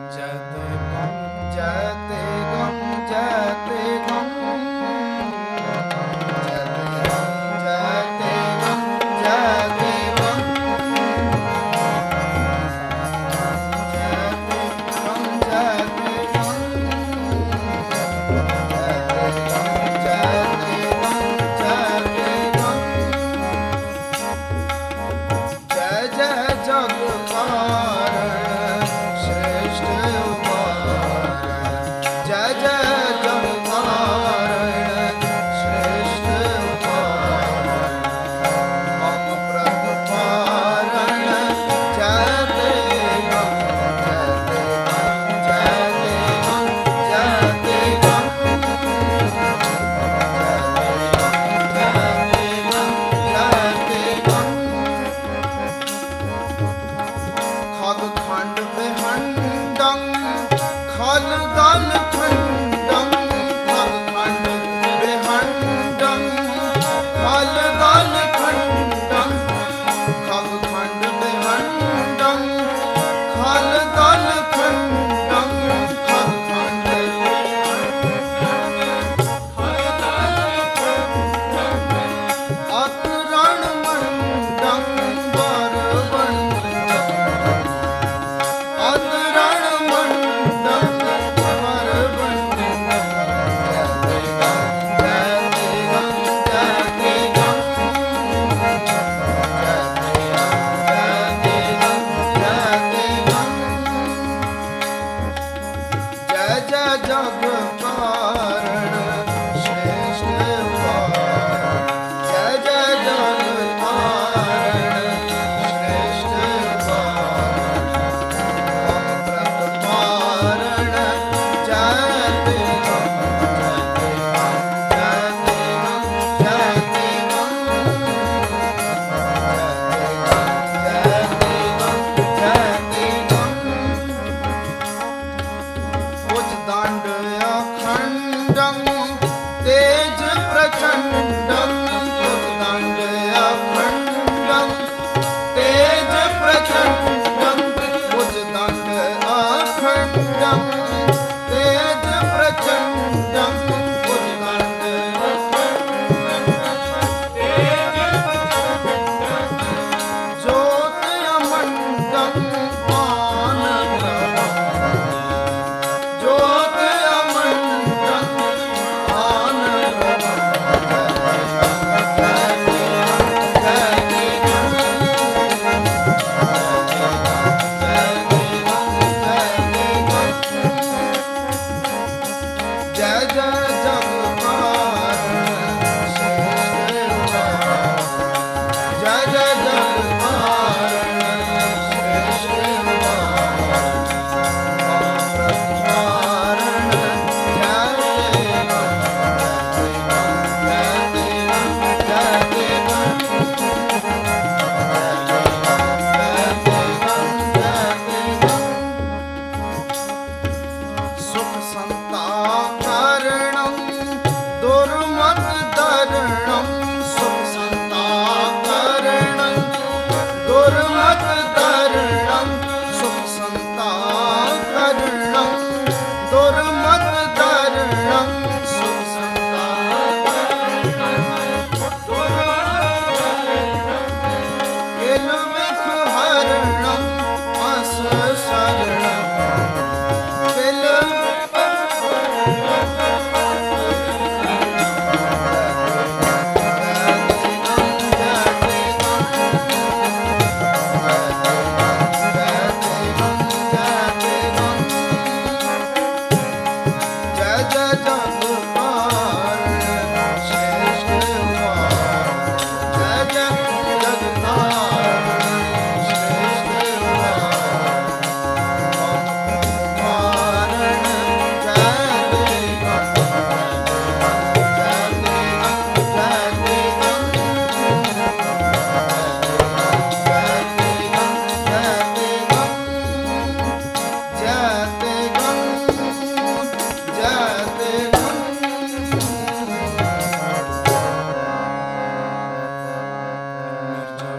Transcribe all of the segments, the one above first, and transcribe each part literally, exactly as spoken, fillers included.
जयते गम जयते गम जयते गम जयते गम जयते गम जयते गम जयते गम जयते गम जय जय जगपारण श्रेष्ठ उपारण जय जय जगपारण श्रेष्ठ उपारण मम प्रतिपारण जयते गम जयते गम जयते गम जयते गम खग खंड बेहंडं खल दल खंडं खग खंड बेहंडं खल दल खंडं खग खंड बेहंडं खल दल खंडं खग खंड अतरण मंडं वरवंडं अतरण मंडं वरवंडं जयते गम जयते गम जयते गम जयते गम जयते गम जय जय जगपारण श्रेष्ठ उपारण जय जय जगपारण श्रेष्ठ उपारण जयते गम जयते गम जयते गम जयते गम उच्चदंड अखंडं तेज प्रचंडं उच्चदंड अखंडं तेज प्रचंडं उच्चदंड अखंडं तेज प्रचंडं उच्चदंड ज्योतिर्मंडं आनंदं ज्योतिर्मंडं आनंदं जय जय जगपारण श्रेष्ठ उपारण जय जय जगपारण श्रेष्ठ उपारण प्रतिपारण जयते गम जयते गम जयते गम जयते गम सुख संताकरणं दुर्मत दरणं सुख संताकरणं दुर्मत दरणं सुख संताकरणं दुर्मत दरणं सुख किलविख हरणं अस शरणं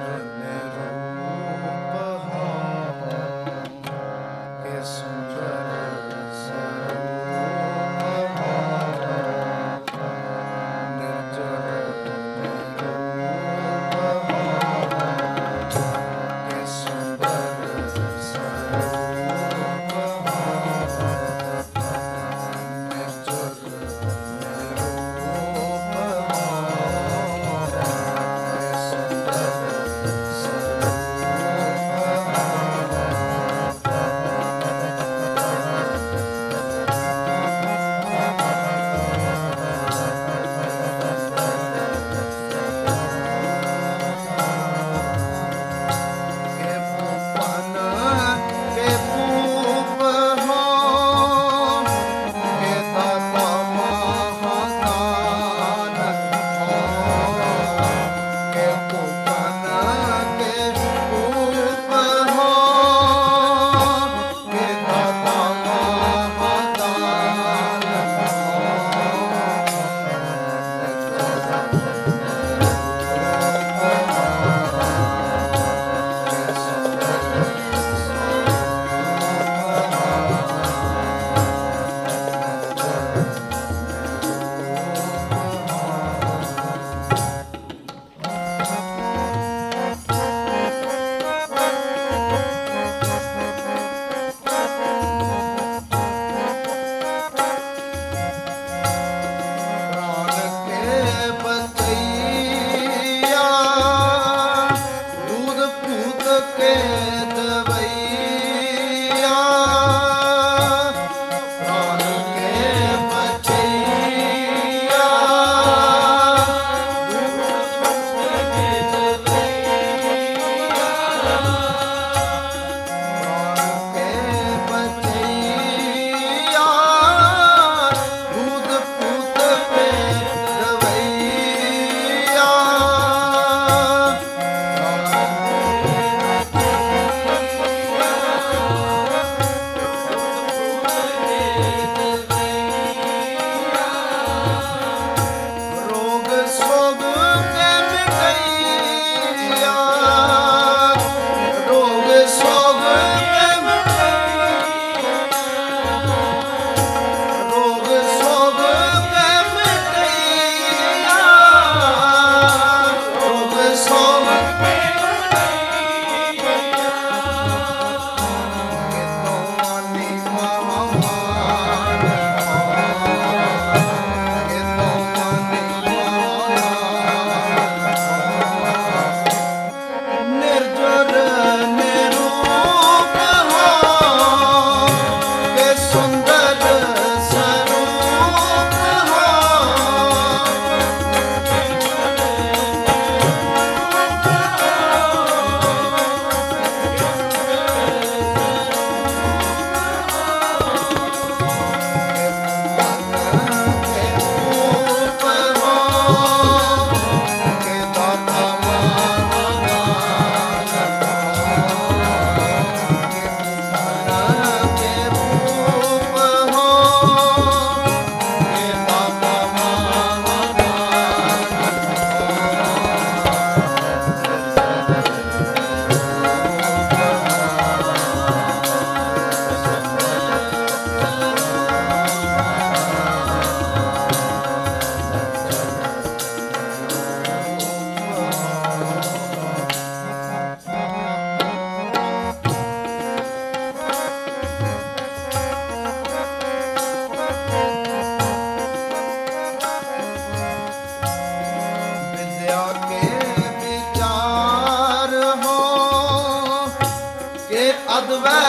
सुंदर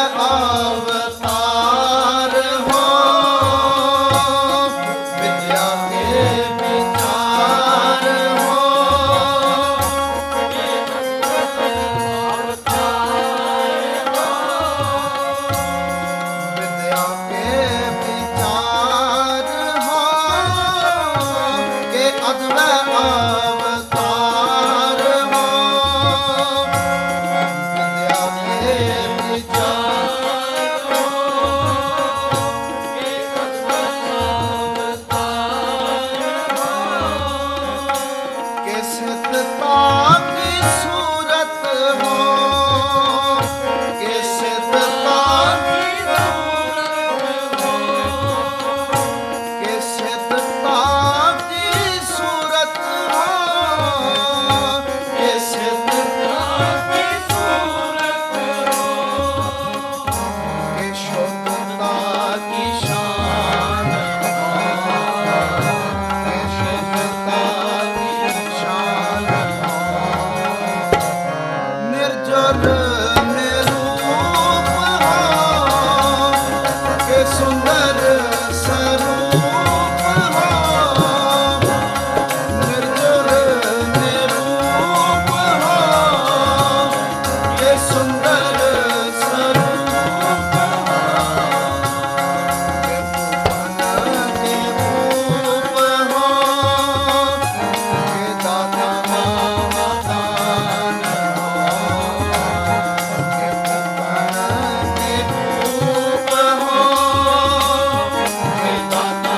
अवतार हो विद्या के विचार हो विद्या के विचार हो के अद्वैत अवतार हो विद्या के विचार हो के अद्वैत अवतार हो के सिद्धता की सूरत हो के सिद्धता की सूरत हो के सिद्धता की सूरत हो के सिद्धता की सूरत हो के शुद्धता की शान हो के शुद्धता की शान हो निर्जर निरूप हो के सुंदर स्वरूप हो निर्जर निरूप हो के सुंदर स्वरूप हो के भुवन के रूप हो के दाता महादान हो के भुवन के रूप हो के दाता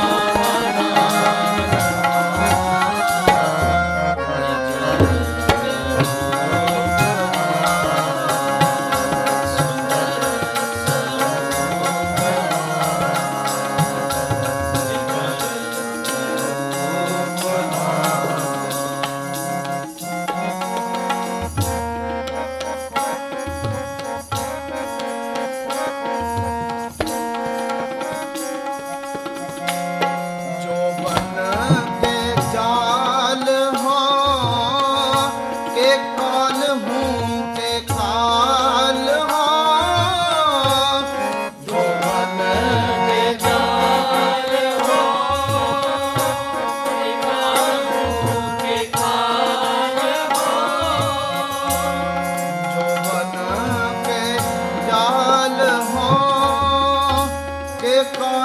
जो बन के जाल हो के काल हूँ के काल हो जो बन के जाल हो के काल हूँ के काल हो जो बन के जाल हो के काल